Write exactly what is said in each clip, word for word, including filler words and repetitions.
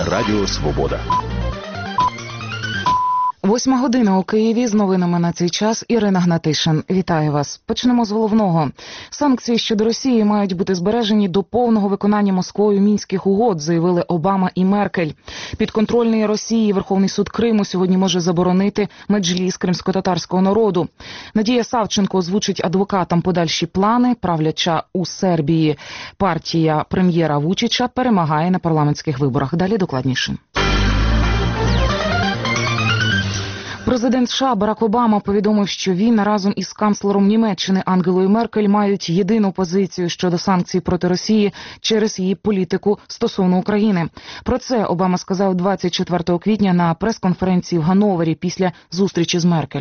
Радіо Свобода. Восьма година у Києві. З новинами на цей час Ірина Гнатишин. Вітаю вас. Почнемо з головного. Санкції щодо Росії мають бути збережені до повного виконання Москвою Мінських угод, заявили Обама і Меркель. Підконтрольний Росії Верховний суд Криму сьогодні може заборонити меджліс кримськотатарського народу. Надія Савченко озвучить адвокатам подальші плани. Правляча у Сербії партія прем'єра Вучича перемагає на парламентських виборах. Далі докладніше. Президент США Барак Обама повідомив, що він разом із канцлером Німеччини Ангелою Меркель мають єдину позицію щодо санкцій проти Росії через її політику стосовно України. Про це Обама сказав двадцять четвертого квітня на прес-конференції в Ганновері після зустрічі з Меркель.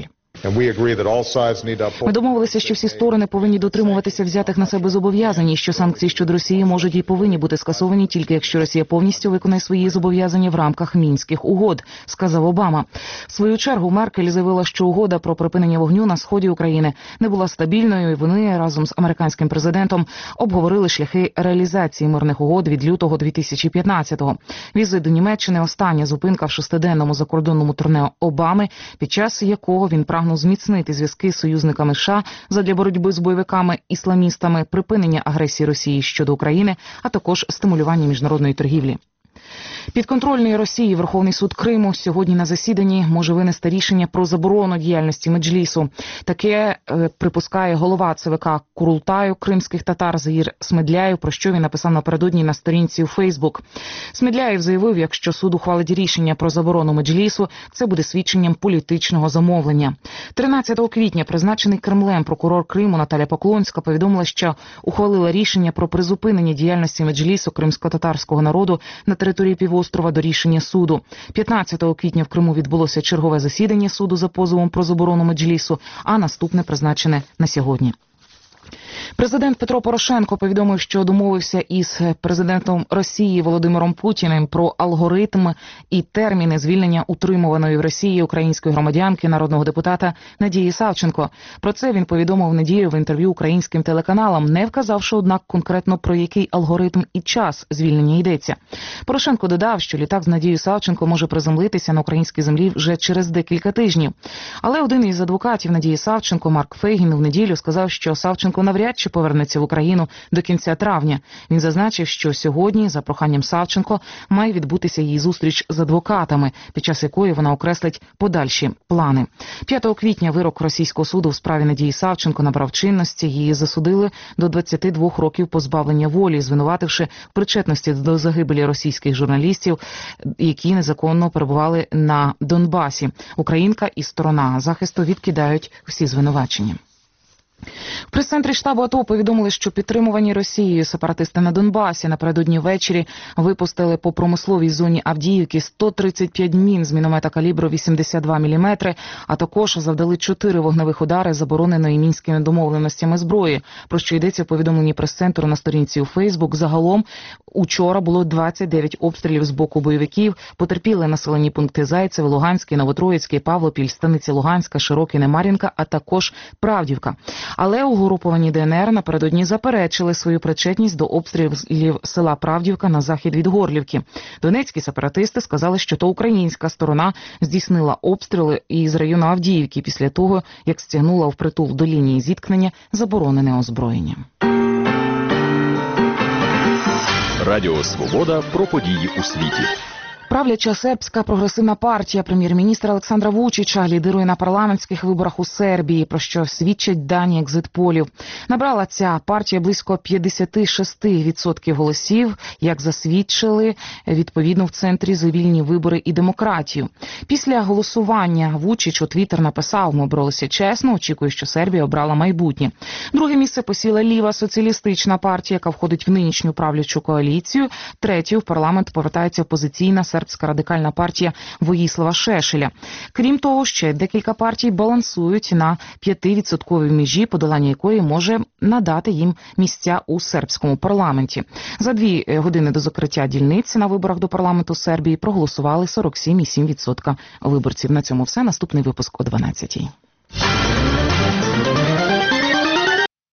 Ми домовилися, що всі сторони повинні дотримуватися взятих на себе зобов'язань, і що санкції щодо Росії можуть і повинні бути скасовані тільки якщо Росія повністю виконає свої зобов'язання в рамках Мінських угод, сказав Обама. В свою чергу Меркель заявила, що угода про припинення вогню на сході України не була стабільною, і вони разом з американським президентом обговорили шляхи реалізації мирних угод від лютого дві тисячі п'ятнадцятого. Візит до Німеччини – остання зупинка в шестиденному закордонному турне Обами, під час якого він прагнув зміцнити зв'язки з союзниками США задля боротьби з бойовиками-ісламістами, припинення агресії Росії щодо України, а також стимулювання міжнародної торгівлі. Підконтрольний Росії Верховний суд Криму сьогодні на засіданні може винести рішення про заборону діяльності меджлісу. Таке е, припускає голова ЦВК Курултаю кримських татар Заїр Смедляєв, про що він написав напередодні на сторінці у Фейсбук. Смедляєв заявив, якщо суд ухвалить рішення про заборону меджлісу, це буде свідченням політичного замовлення. тринадцятого квітня призначений Кремлем прокурор Криму Наталя Поклонська повідомила, що ухвалила рішення про призупинення діяльності меджлісу кримськотатарського народу на території півострова до рішення суду. п'ятнадцятого квітня в Криму відбулося чергове засідання суду за позовом про заборону меджлісу, а наступне призначене на сьогодні. Президент Петро Порошенко повідомив, що домовився із президентом Росії Володимиром Путіним про алгоритм і терміни звільнення утримуваної в Росії української громадянки, народного депутата Надії Савченко. Про це він повідомив в неділю в інтерв'ю українським телеканалам, не вказавши, однак, конкретно про який алгоритм і час звільнення йдеться. Порошенко додав, що літак з Надією Савченко може приземлитися на українській землі вже через декілька тижнів. Але один із адвокатів Надії Савченко, Марк Фейгін, в неділю сказав, що Савченко навряд чи повернеться в Україну до кінця травня. Він зазначив, що сьогодні, за проханням Савченко, має відбутися її зустріч з адвокатами, під час якої вона окреслить подальші плани. п'ятого квітня вирок російського суду в справі Надії Савченко набрав чинності. Її засудили до двадцяти двох років позбавлення волі, звинувативши в причетності до загибелі російських журналістів, які незаконно перебували на Донбасі. Українка і сторона захисту відкидають всі звинувачення. В прес-центрі штабу АТО повідомили, що підтримувані Росією сепаратисти на Донбасі напередодні ввечері випустили по промисловій зоні Авдіївки сто тридцять п'ять мін з міномета калібру вісімдесят два міліметри, а також завдали чотири вогневих удари забороненої мінськими домовленостями зброї, про що йдеться в повідомленні прес-центру на сторінці у Фейсбук. Загалом учора було двадцять дев'ять обстрілів з боку бойовиків, потерпіли населені пункти Зайцеве, Луганський, Новотроїцький, Павлопіль, Станиця Луганська, Широкине, Мар'їнка, а також Правдівка. Але угруповані ДНР напередодні заперечили свою причетність до обстрілів села Правдівка на захід від Горлівки. Донецькі сепаратисти сказали, що то українська сторона здійснила обстріли із району Авдіївки після того, як стягнула впритул до лінії зіткнення заборонене озброєння. Радіо Свобода про події у світі. Правляча сербська прогресивна партія прем'єр-міністра Олександра Вучича лідирує на парламентських виборах у Сербії, про що свідчать дані екзит-полів. Набрала ця партія близько п'ятдесят шість відсотків голосів, як засвідчили відповідно в Центрі за вільні вибори і демократію. Після голосування Вучич у Твіттер написав: "Ми боролися чесно, очікую, що Сербія обрала майбутнє". Друге місце посіла ліва соціалістична партія, яка входить в нинішню правлячу коаліцію. Третю в парламент повертається опозиційна сербська радикальна партія Воїслава Шешеля. Крім того, ще декілька партій балансують на п'ятивідсотковій межі, подолання якої може надати їм місця у сербському парламенті. За дві години до закриття дільниць на виборах до парламенту Сербії проголосували сорок сім цілих сім десятих відсотка виборців. На цьому все. Наступний випуск о дванадцятій.